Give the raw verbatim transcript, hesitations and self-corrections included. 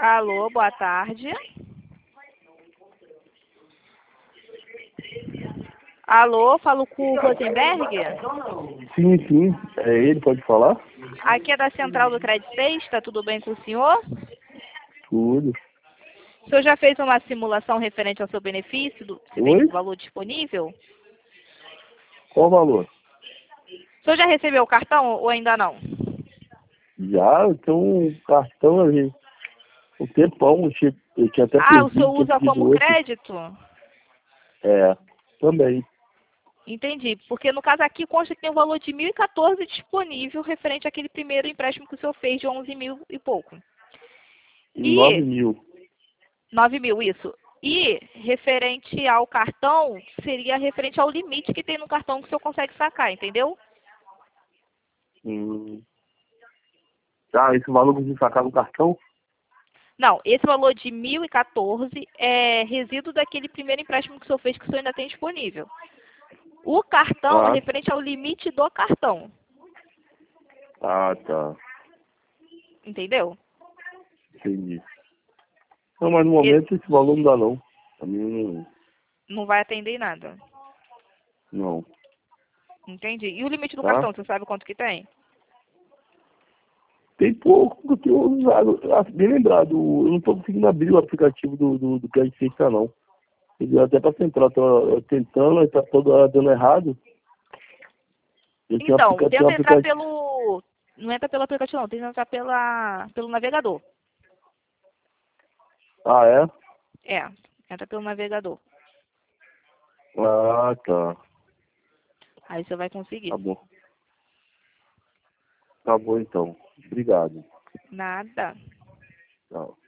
Alô, boa tarde. Alô, falo com o Rosenberg? Sim, sim. É ele, pode falar? Aqui é da Central do Credit Suisse, tá tudo bem com o senhor? Tudo. O senhor já fez uma simulação referente ao seu benefício, do, se tem Oi? valor disponível? Qual o valor? O senhor já recebeu o cartão ou ainda não? Já, então um cartão ali. Um tempão, eu tinha, eu tinha até Ah, o perdido, senhor tinha usa pedido como outro. crédito? É, também. Entendi, porque no caso aqui consta que tem um valor de mil e quatorze disponível referente àquele primeiro empréstimo que o senhor fez de onze mil e pouco. Nove E mil. nove mil, isso. E referente ao cartão, seria referente ao limite que tem no cartão que o senhor consegue sacar, entendeu? Hum. Tá, esse valor que você sacar no cartão? Não, esse valor de mil e quatorze é resíduo daquele primeiro empréstimo que o senhor fez que o senhor ainda tem disponível. O cartão é Ah, referente ao limite do cartão, ah, tá. entendeu? Entendi. Não, mas no Esse momento esse valor não dá não. Pra mim não vai atender em nada. não. Não. Entendi. E o limite do Tá? cartão, você sabe quanto que tem? Tem pouco que eu tenho usado. Ah, bem lembrado, eu não tô conseguindo abrir o aplicativo do, do, do Credit Suisse não. Ele até pra central, tô tentando, ele tá todo dando errado. Eu tinha um Então, aplicativo, um tenta entrar aplicativo. pelo... Não entra pelo aplicativo não, tenta entrar pela... pelo navegador. Ah, é? É, entra pelo navegador. Ah, tá. Aí você vai conseguir. Tá bom. Tá bom então. Obrigado. Nada. Tchau.